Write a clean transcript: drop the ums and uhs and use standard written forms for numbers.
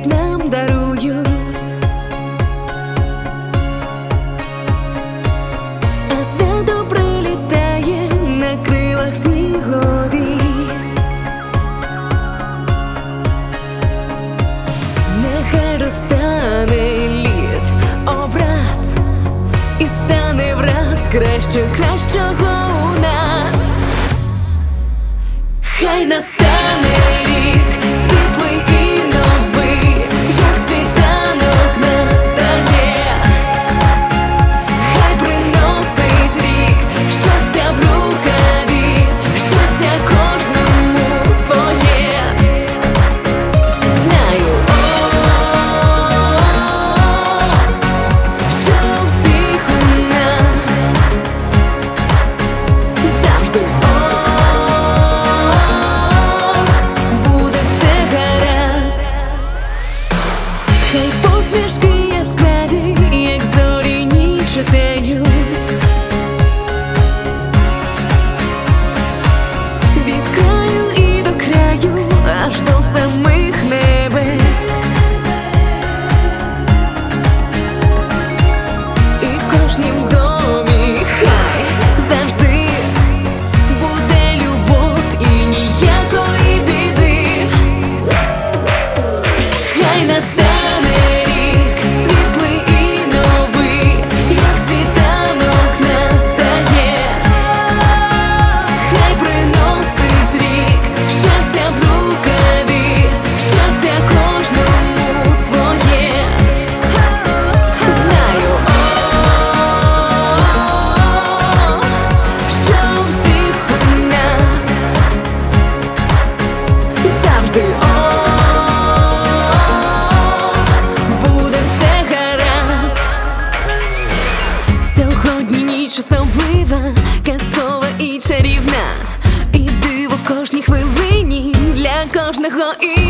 радість нам дарують, а свято прилітає на крилах снігові. Нехай розтане лід, образ, і стане враз кращого у нас. Хай настане рік світлий і новий, як світанок настає. Хай приносить рік щастя в рукаві, щастя кожному своє. Знаю, що у всіх у нас завжди буде все гаразд. Хай посмішки яскраві, як зорі ніч сяють, від краю і до краю, аж до самих небес. І в кожнім домі хай завжди буде любов і ніякої біди. Хай настане рік світлий і новий, як світанок настає. Хай приносить рік щастя в рукаві, щастя кожному своє. Знаю, що у всіх у нас завжди буде все гаразд. Сьогодні ніч особлива, казкова і чарівна, і диво в кожній хвилині для кожного.